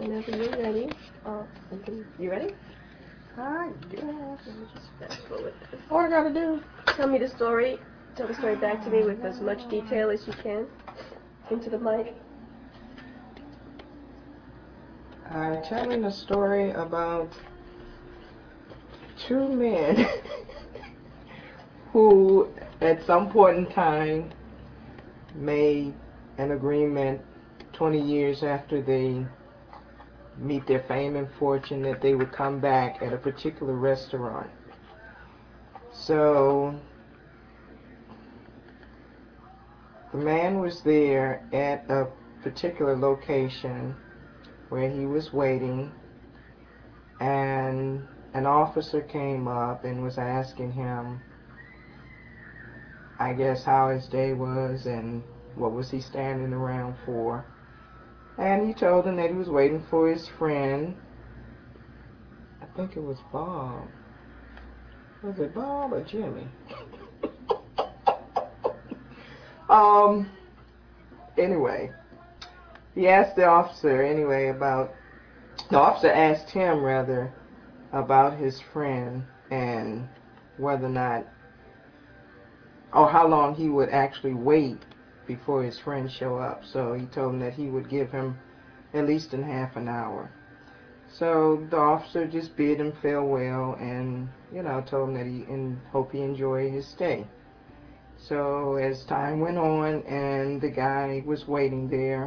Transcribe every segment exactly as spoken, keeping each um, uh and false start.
Whenever you're ready. Oh, you can. You ready? Hi. Yeah. Let me just fast forward this. What I gotta do? Tell me the story. Tell the story back to me with as much detail as you can. Into the mic. I'm telling a story about two men who, at some point in time, made an agreement twenty years after they meet their fame and fortune that they would come back at a particular restaurant. So the man was there at a particular location where he was waiting, and an officer came up and was asking him, I guess, how his day was and what was he standing around for. And he told him that he was waiting for his friend. I think it was Bob. Was it Bob or Jimmy? um. Anyway, he asked the officer anyway about. The officer asked him rather about his friend and whether or not, or how long he would actually wait before his friend show up. So he told him that he would give him at least in half an hour. So the officer just bid him farewell and, you know, told him that he and hope he enjoyed his stay. So as time went on and the guy was waiting there,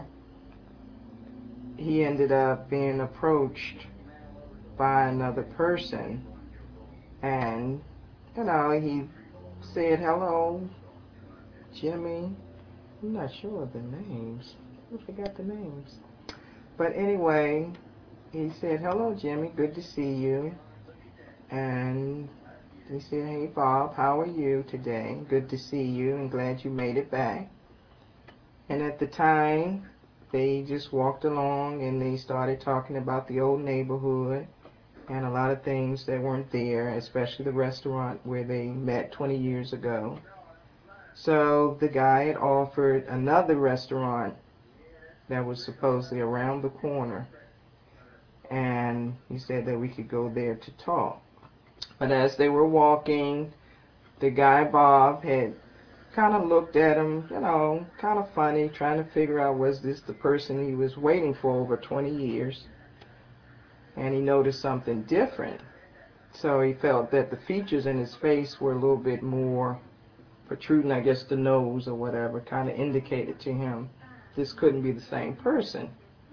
he ended up being approached by another person, and, you know, he said, hello, Jimmy. I'm not sure of the names. I forgot the names. But anyway, he said, hello, Jimmy, good to see you. And he said, hey, Bob, how are you today? Good to see you and glad you made it back. And at the time, they just walked along and they started talking about the old neighborhood and a lot of things that weren't there, especially the restaurant where they met twenty years ago. So the guy had offered another restaurant that was supposedly around the corner, and he said that we could go there to talk. But as they were walking, the guy Bob had kind of looked at him, you know, kind of funny, trying to figure out, was this the person he was waiting for over twenty years? And he noticed something different. So he felt that the features in his face were a little bit more protruding, I guess the nose or whatever, kind of indicated to him this couldn't be the same person.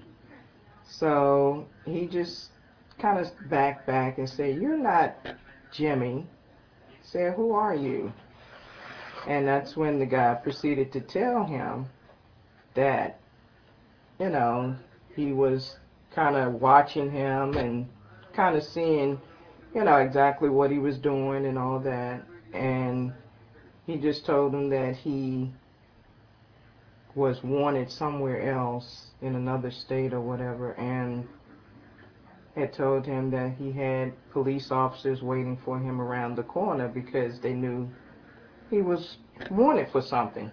So he just kind of backed back and said, you're not Jimmy. He said, who are you? And that's when the guy proceeded to tell him that, you know, he was kind of watching him and kind of seeing, you know, exactly what he was doing and all that. And he just told him that he was wanted somewhere else in another state or whatever, and had told him that he had police officers waiting for him around the corner because they knew he was wanted for something.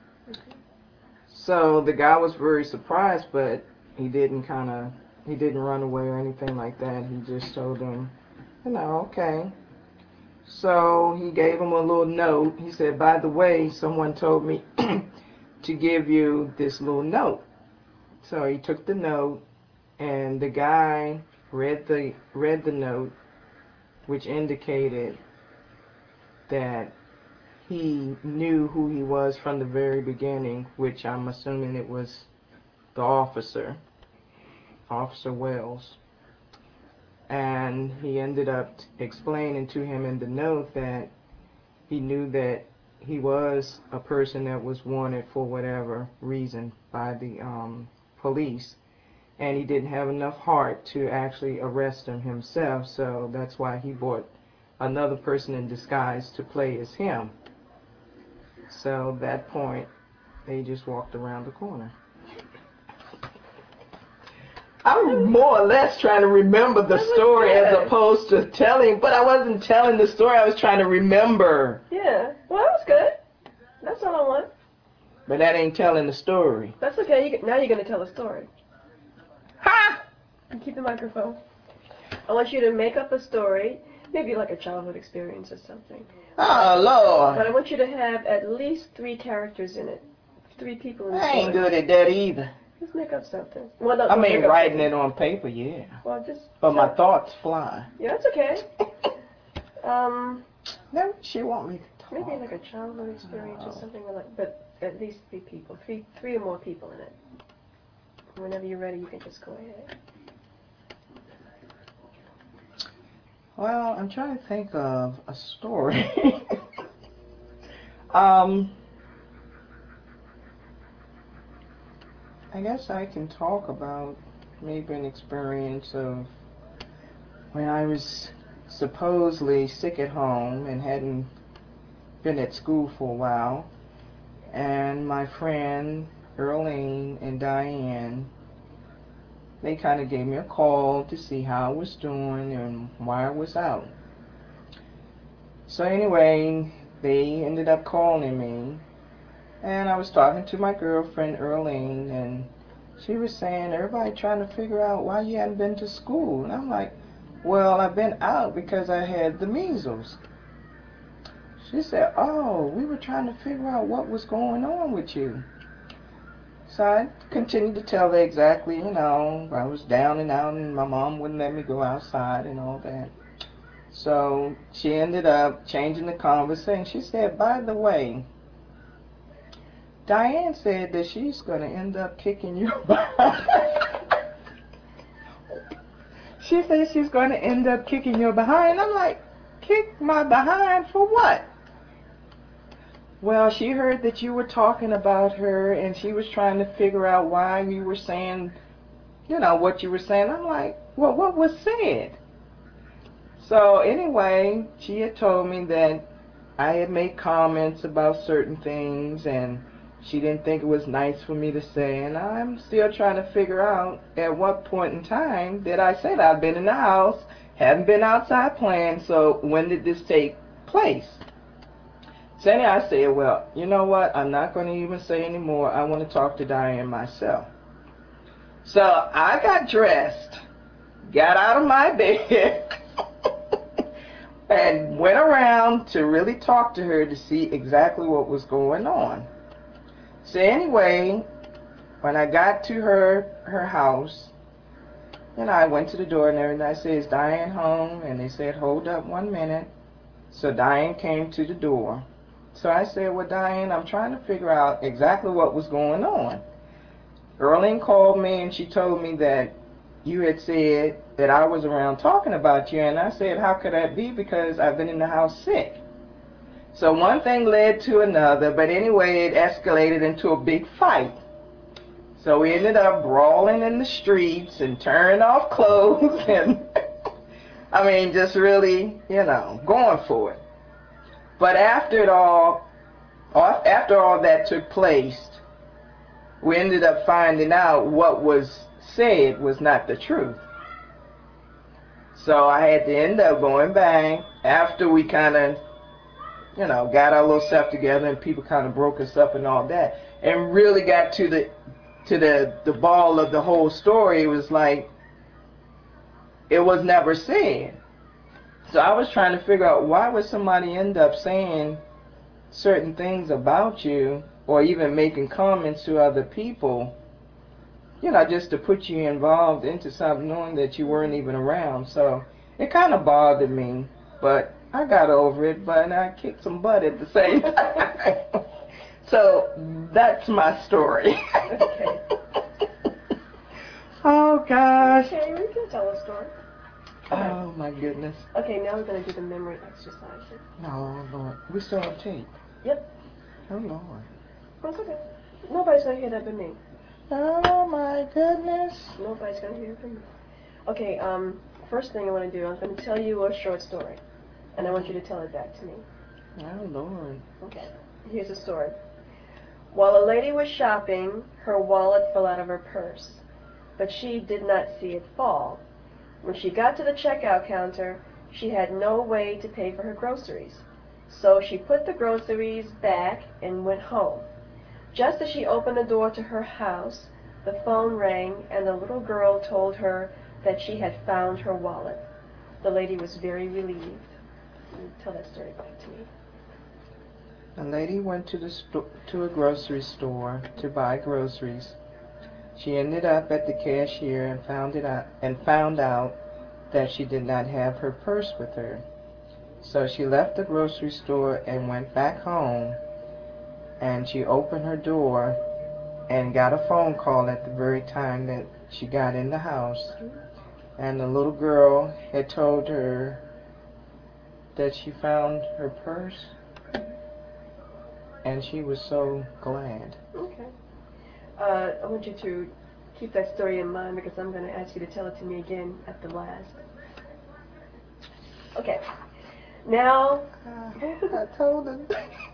So the guy was very surprised, but he didn't kind of, he didn't run away or anything like that. He just told him, you know, okay. So he gave him a little note. He said, by the way, someone told me to give you this little note. So he took the note, and the guy read the read the note, which indicated that he knew who he was from the very beginning, which I'm assuming it was the officer, Officer Wells. And he ended up explaining to him in the note that he knew that he was a person that was wanted for whatever reason by the um, police, and he didn't have enough heart to actually arrest him himself, so that's why he brought another person in disguise to play as him. So at that point, they just walked around the corner. I'm more or less trying to remember the story as opposed to telling, but I wasn't telling the story, I was trying to remember. Yeah, well, that was good. That's all I want. But that ain't telling the story. That's okay. You, now you're going to tell the story. Ha! Keep the microphone. I want you to make up a story, maybe like a childhood experience or something. Oh, Lord. But I want you to have at least three characters in it. Three people in the I story. ain't good at that either. Just make up something. Well, no, I don't mean, make up writing something. it on paper, yeah. Well, just. But my tell- thoughts fly. Yeah, that's okay. Um, No, she want me to talk. maybe like a childhood experience or Oh. something like. But at least three people, three, three or more people in it. Whenever you're ready, you can just go ahead. Well, I'm trying to think of a story. um, I guess I can talk about maybe an experience of when I was supposedly sick at home and hadn't been at school for a while, and my friend Earlene and Diane, they kind of gave me a call to see how I was doing and why I was out. So anyway, they ended up calling me, and I was talking to my girlfriend Earlene, and she was saying everybody trying to figure out why you hadn't been to school. And I'm like, well, I've been out because I had the measles. She said, oh, we were trying to figure out what was going on with you. So I continued to tell her exactly, you know, I was down and out and my mom wouldn't let me go outside and all that. So she ended up changing the conversation. She said, by the way, Diane said that she's going to end up kicking you behind. She said she's going to end up kicking you behind. I'm like, kick my behind for what? Well, she heard that you were talking about her, and she was trying to figure out why you were saying, you know, what you were saying. I'm like, well, what was said? So anyway, she had told me that I had made comments about certain things, and she didn't think it was nice for me to say. And I'm still trying to figure out at what point in time that I said I've been in the house, haven't been outside playing, so when did this take place? So anyway, I said, well, you know what? I'm not going to even say anymore. I want to talk to Diane myself. So I got dressed, got out of my bed, and went around to really talk to her to see exactly what was going on. So anyway, when I got to her her house, you know, I went to the door and everything. I said, is Diane home? And they said, hold up one minute. So Diane came to the door. So I said, well, Diane, I'm trying to figure out exactly what was going on. Earlene called me and she told me that you had said that I was around talking about you. And I said, how could that be? Because I've been in the house sick. So one thing led to another. But anyway, it escalated into a big fight. So we ended up brawling in the streets and tearing off clothes. And I mean, just really, you know, going for it. But after it all, after all that took place, we ended up finding out what was said was not the truth. So I had to end up going back after we kind of, you know, got our little stuff together and people kind of broke us up and all that, and really got to the to the the ball of the whole story. It was like it was never said. So I was trying to figure out why would somebody end up saying certain things about you or even making comments to other people, you know, just to put you involved into something knowing that you weren't even around. So it kind of bothered me, but I got over it, but I kicked some butt at the same time. So that's my story. Okay. Oh, gosh. Okay, we can tell a story. Oh, my goodness. Okay, now we're going to do the memory exercises. No, Lord. We still on tape. Yep. Oh, Lord. That's okay. Nobody's going to hear that but me. Oh, my goodness. Nobody's going to hear it but me. Okay, um, first thing I want to do, I'm going to tell you a short story. And I want you to tell it back to me. Oh, Lord. Okay. Here's the story. While a lady was shopping, her wallet fell out of her purse. But she did not see it fall. When she got to the checkout counter, she had no way to pay for her groceries. So she put the groceries back and went home. Just as she opened the door to her house, the phone rang and the little girl told her that she had found her wallet. The lady was very relieved. Tell that story back to me. A lady went to the sto- to a grocery store to buy groceries. She ended up at the cashier and found it out and found out that she did not have her purse with her. So she left the grocery store and went back home, and she opened her door and got a phone call at the very time that she got in the house. And the little girl had told her that she found her purse, and she was so glad. Okay. Uh, I want you to keep that story in mind because I'm going to ask you to tell it to me again at the last. Okay. Now. I told her.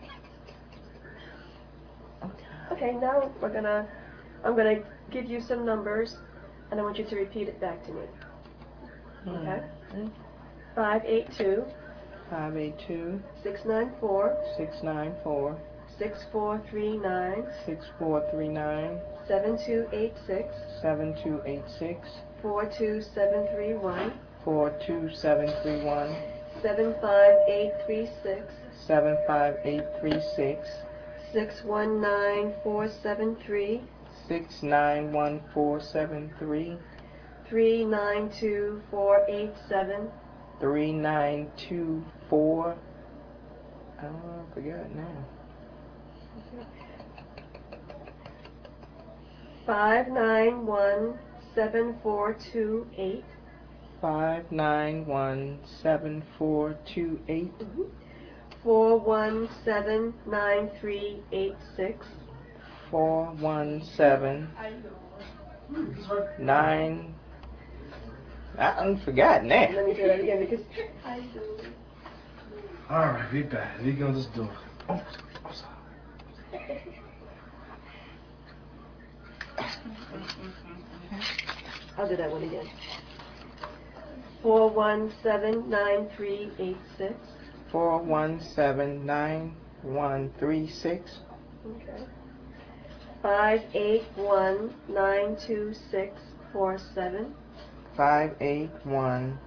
Okay. Now we're gonna. I'm gonna give you some numbers, and I want you to repeat it back to me. Okay. Mm-hmm. Five eight two. Five eight two. Six nine four. Six nine four. Six four three nine. Six four three nine. Seven two eight six. Seven two eight six. Four two seven three one. Four two seven three one. Seven five eight three six. Seven five eight three six. Six one nine four seven three. Six nine one four seven three. Three nine two four eight seven. Three nine two four. I don't know, I forgot now. Five nine one seven four two eight. Five nine one seven four two eight. Mm-hmm. Four one seven nine three eight six. Four one seven nine. I forgot that. Let me do that again because. All right, we back. We gonna just do it. Oh, I'm sorry. I'll do that one again. Four one seven nine three eight six. Four one seven nine one three six. Okay. Five eight one nine two six four seven. Five eight one.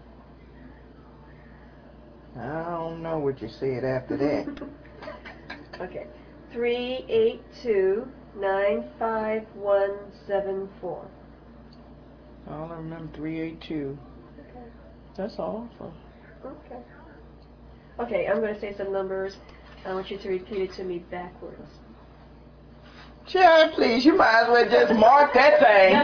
I don't know what you said after that. Okay. Three eight two nine five one seven four. All I remember three eight two. Okay. That's awful. Okay. Okay, I'm going to say some numbers. I want you to repeat it to me backwards. Sharon, please, you might as well just mark that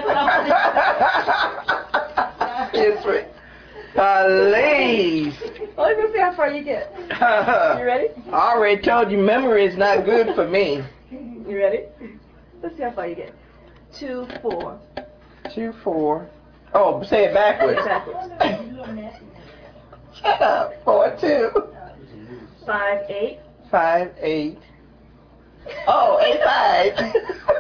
thing. Seriously. Please. Well, let's see how far you get. You ready? I already told you memory is not good for me. You ready? Let's see how far you get. Two, four. Two, four. Oh, say it backwards. Backwards. Shut up. Four, two. Five, eight. Five, eight. Oh, eight, five.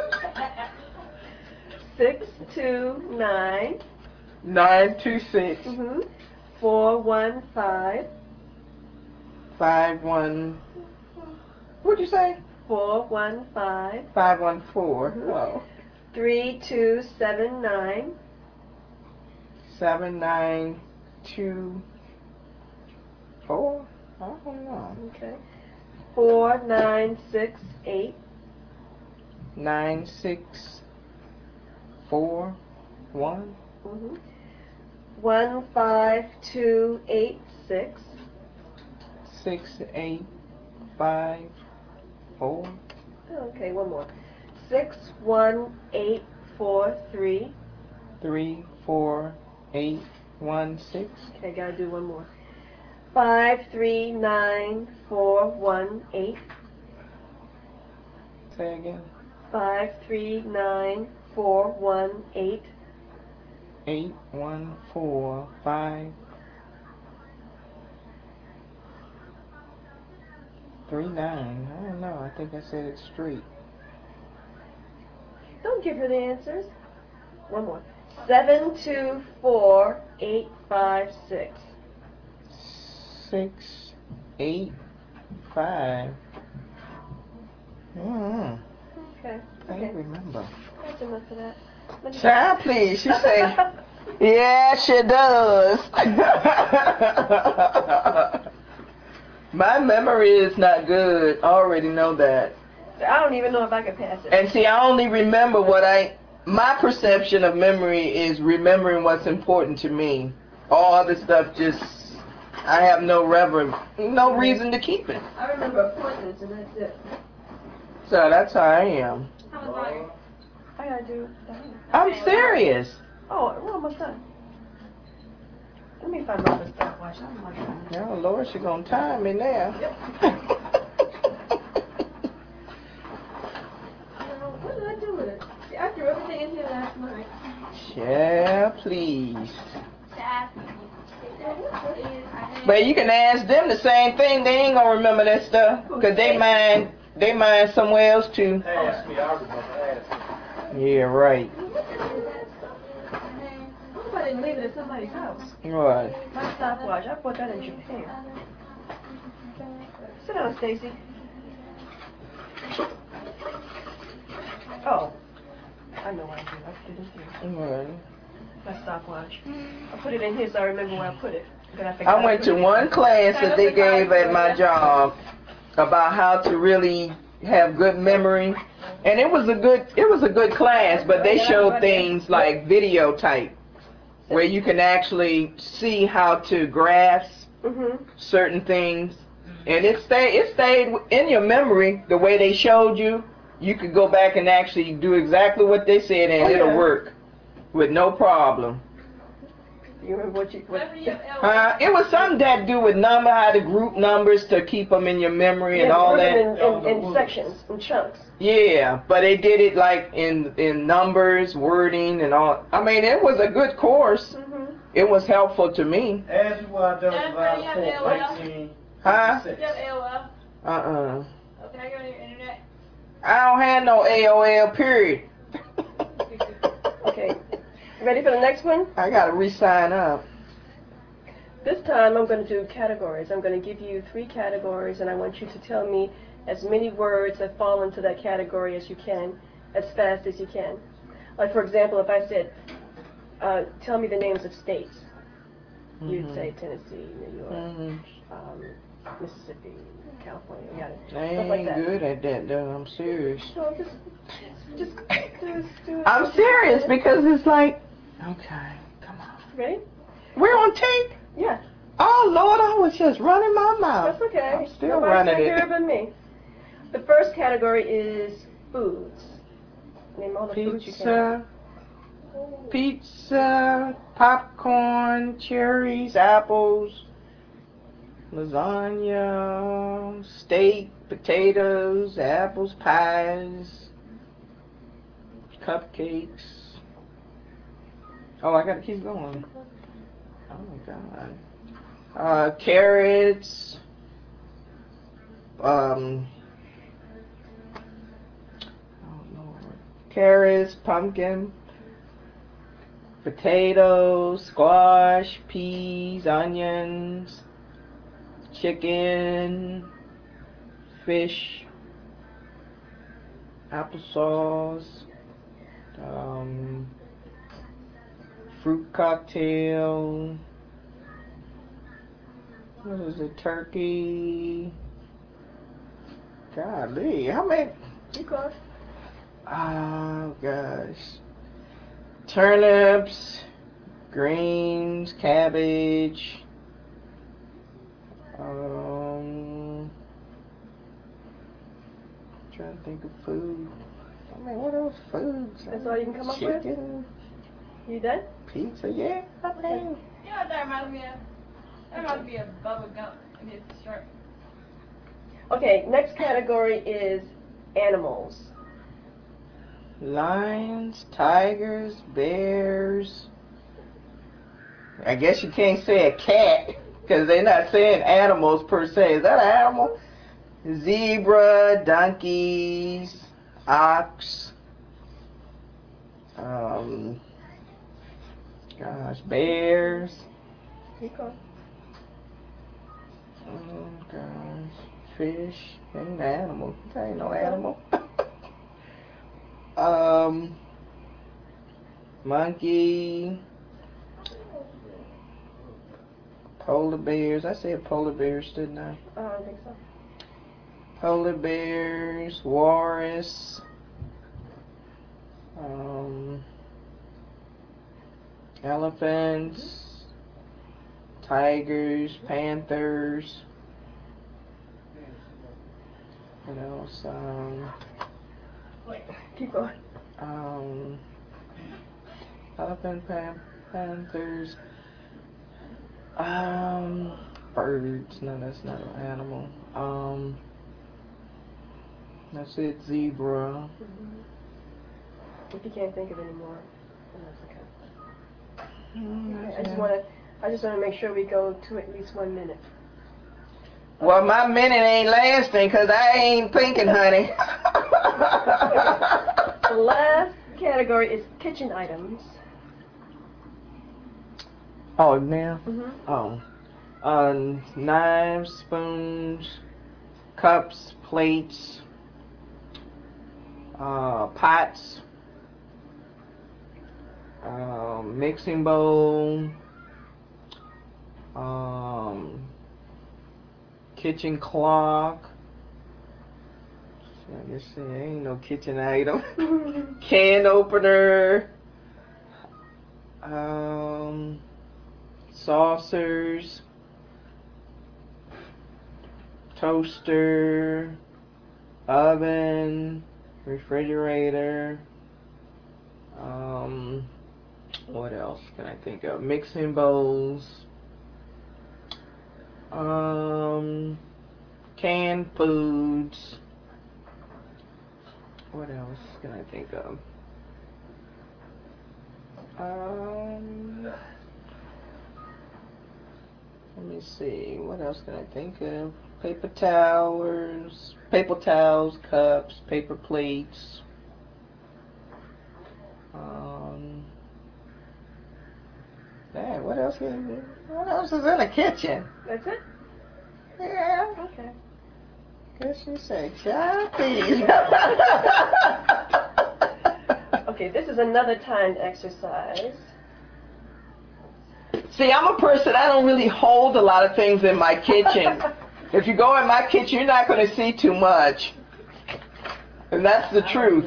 Six, two, nine. Nine, two, six. Mm-hmm. Four, one, five. Five, one. What'd you say? Four, one, five. Five, one, four. Mhm. Whoa. Three, two, seven, nine. Seven, nine, two, four. I don't know. Okay. Four, nine, six, eight. Nine, six, four, one. Mm-hmm. One, five, two, eight, six. Six, eight, five, four. Okay, one more. Six, one, eight, four, three. Three, four, eight, one, six. Okay, gotta do one more. Five, three, nine, four, one, eight. Say again. Five, three, nine, four, one, eight. Eight, one, four, five, three, nine. I don't know. I think I said it straight. Don't give her the answers. One more. Seven, two, four, eight, five, six. Six, eight, five. Mm-hmm. Okay. I Okay. don't remember. That's enough of that. Let me- Child, please. She say, Yeah, she does. My memory is not good. I already know that. I don't even know if I can pass it. And see, I only remember what I, my perception of memory is remembering what's important to me. All other stuff just, I have no rever, no reason to keep it. I remember appointments and that's it. So that's how I am. How was Roger? I gotta do. I'm serious. Oh, we're almost done. Let me find my stopwatch. I'm like, Oh Lord, she gonna time me now. what did I do with it? See, I threw everything in here last night. Yeah, please. Sad. But you can ask them the same thing. They ain't gonna remember that stuff, cause they mind, they mind somewhere else too. Ask me, I remember. Ask me. Yeah, right. What if I didn't leave it at somebody's house? What? My stopwatch. I bought that in Japan. Sit down, Stacy. Oh, I know what I did. I put it in here. What? My stopwatch. I put it in here so I remember where I put it. But I, forgot I went put to it in one here. class that they gave at my job about how to really have good memory, and it was a good, it was a good class. But they showed things like video type, where you can actually see how to grasp Mhm. certain things, and it stayed, it stayed in your memory the way they showed you. You could go back and actually do exactly what they said, and Oh, it'll yeah. work with no problem. You remember what you? What, Uh, it was something that do with number, how to group numbers to keep them in your memory and yeah, all put that. them in, in, in sections, in chunks. Yeah, but they did it like in in numbers, wording, and all. I mean, it was a good course. Mhm. It was helpful to me. Ask me what I done July Yeah, fourth, yeah, well. nineteen Huh? You have A O L? Uh-uh. Okay, I go on your internet. I don't have no A O L, period. Okay. Ready for the next one? I gotta re-sign up. This time I'm going to do categories. I'm going to give you three categories, and I want you to tell me as many words that fall into that category as you can, as fast as you can. Like, for example, if I said, uh, tell me the names of states, you'd Mhm. say Tennessee, New York, Mhm. um, Mississippi, California, you got it. I Stuff like ain't that. good at that though. I'm serious. So just, just, just do it. I'm serious because it's like, okay, come on. Ready? We're on tape. Yeah. Oh Lord, I was just running my mouth. That's okay. I'm still Nobody's running gonna hear it. it but me. The first category is foods. Name all the foods you can. Pizza, pizza, popcorn, cherries, apples, lasagna, steak, potatoes, apples, pies, cupcakes. Oh, I gotta keep going. Oh my God. Uh, carrots, um, oh Lord, carrots, pumpkin, potatoes, squash, peas, onions, chicken, fish, applesauce, um, fruit cocktail. What is it? Turkey. Golly, how many? Keep going. Oh gosh. Turnips, greens, cabbage. Um, trying to think of food. I mean, what else foods? That's all you can come up with? Chicken, You done? pizza, yeah. I mean, You know what that reminds me of? That reminds me of Bubba Gump and his shirt. Okay, next category is animals. lions, tigers, bears. I guess you can't say a cat because they're not saying animals per se. Is that an animal? Zebra, donkeys, ox. Um, gosh, bears. Keep going. Oh gosh, fish. Ain't an animal. That ain't no animal. um, monkey. Polar bears. I said polar bears, didn't I? Oh, I don't think so. Polar bears, walrus, um, elephants, tigers, panthers. What else? Um, Keep going. um, elephant, pan- panthers. Um, birds. No, that's not an animal. Um, that's it. Zebra. Mm-hmm. If you can't think of any more, then that's okay. Mm, Okay, I that's just it. want to, I just want to make sure we go to at least one minute. Well, my minute ain't lasting because I ain't thinking, honey. The last category is kitchen items. Oh, now? Mm-hmm. Oh. Um, knives, spoons, cups, plates, uh, pots, um, mixing bowl, um, kitchen clock. I guess there ain't no kitchen item. Can opener, um, saucers, toaster, oven, refrigerator, um, what else can I think of? Mixing bowls, um, canned foods. What else can I think of? Um, let me see. What else can I think of? Paper towels, paper towels, cups, paper plates. Um, man, what else? Is, what else is in the kitchen? That's it? Yeah. Okay. Guess you say choppy. Okay, this is another timed exercise. See, I'm a person, I don't really hold a lot of things in my kitchen. If you go in my kitchen, you're not going to see too much. And that's the truth.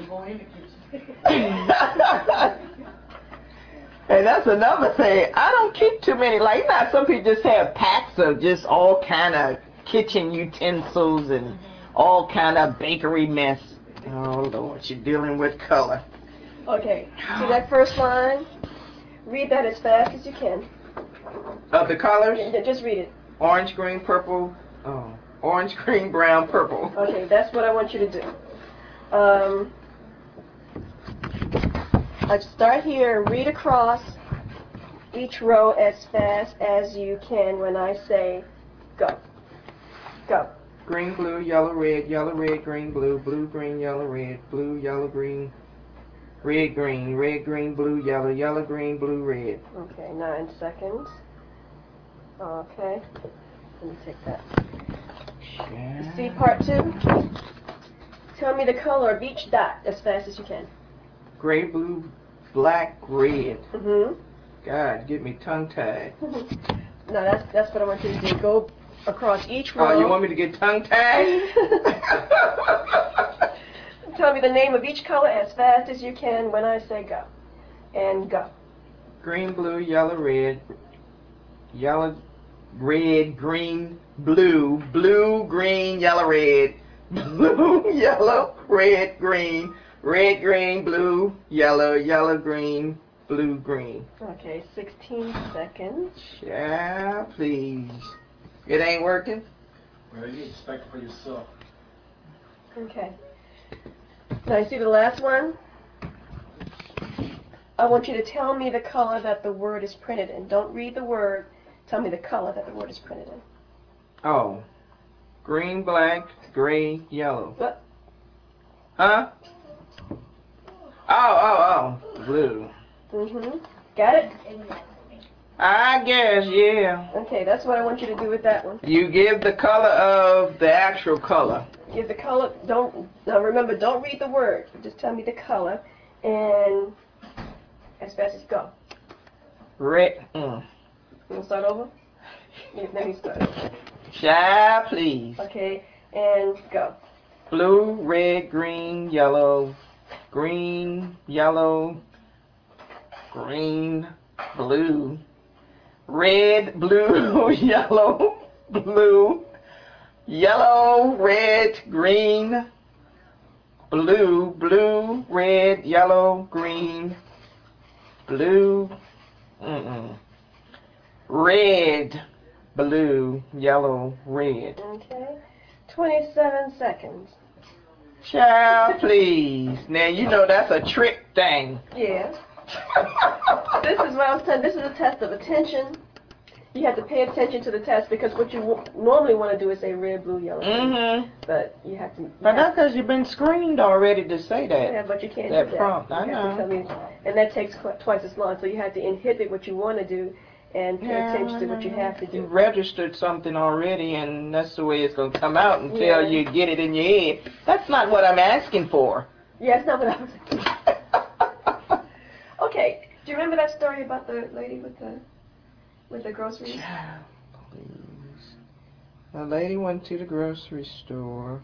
And that's another thing. I don't keep too many. Like, not some people just have packs of just all kind of kitchen utensils and all kind of bakery mess. Oh, Lord, you're dealing with color. Okay, see that first line? Read that as fast as you can. Of the colors? Yeah, just read it. Orange, green, purple. Oh, orange, green, brown, purple. Okay, that's what I want you to do. Um, I'd start here and read across each row as fast as you can when I say go. Go. Green, blue, yellow, red, yellow, red, green, blue, blue, green, yellow, red, blue, yellow, green, red, green, red, green, blue, yellow, yellow, green, blue, red. Okay, nine seconds. Okay, let me take that. Yeah. See part two? Tell me the color of each dot as fast as you can. Gray, blue, black, red. Mm-hmm. God, get me tongue-tied. No, that's that's what I want you to do. Go across each row. Oh, you want me to get tongue-tied? Tell me the name of each color as fast as you can when I say go. And go. Green, blue, yellow, red, yellow, red, green, blue, blue, green, yellow, red, blue, yellow, red, green, red, green, blue, yellow, yellow, green, blue, green. Okay, sixteen seconds. Yeah, please. It ain't working? Well, you expect it for yourself. Okay. Now you see the last one? I want you to tell me the color that the word is printed in. Don't read the word. Tell me the color that the word is printed in. Oh. Green, black, gray, yellow. What? Huh? Oh, oh, oh. Blue. Mm-hmm. Got it? I guess, yeah. Okay, that's what I want you to do with that one. You give the color of the actual color. Give the color. Don't now remember. Don't read the word. Just tell me the color, and as fast as you go. Red. Mm. You want to start over? Let me start. Child, please. Okay, and go. Blue, red, green, yellow, green, yellow, green, blue, red, blue, yellow, blue, yellow, red, green, blue, blue, red, yellow, green, blue, mm-mm, red, blue, yellow, red. Okay. twenty-seven seconds. Child, please. Now, you know that's a trick thing. Yeah. This is what I was telling. This is a test of attention. You have to pay attention to the test because what you w normally want to do is say red, blue, yellow. Mm-hmm. But you have to. You But have that's because you've been screened already to say that. Yeah, but you can't that do that. prompt, You I have know. to tell me, and that takes qu twice as long. So you have to inhibit what you want to do and pay Yeah, attention to I what you know. have to You do. registered something already, and that's the way it's going to come out until Yeah. you get it in your head. That's not what I'm asking for. Yeah, it's not what I was. Okay. Do you remember that story about the lady with the with the groceries? Child, please. A lady went to the grocery store.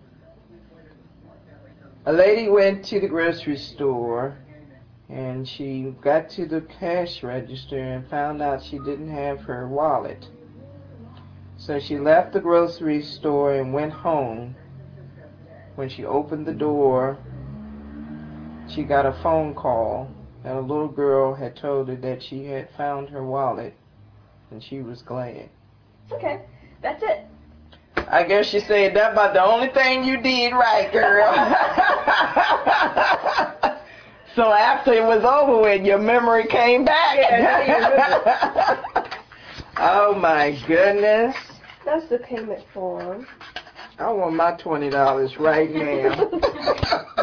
A lady went to the grocery store, and she got to the cash register and found out she didn't have her wallet. So she left the grocery store and went home. When she opened the door, she got a phone call that a little girl had told her that she had found her wallet, and she was glad. Okay, that's it. I guess she said that about the only thing you did right, girl. So after it was over with, your memory came back. Yeah, Oh my goodness. That's the payment form. I want my twenty dollars right now.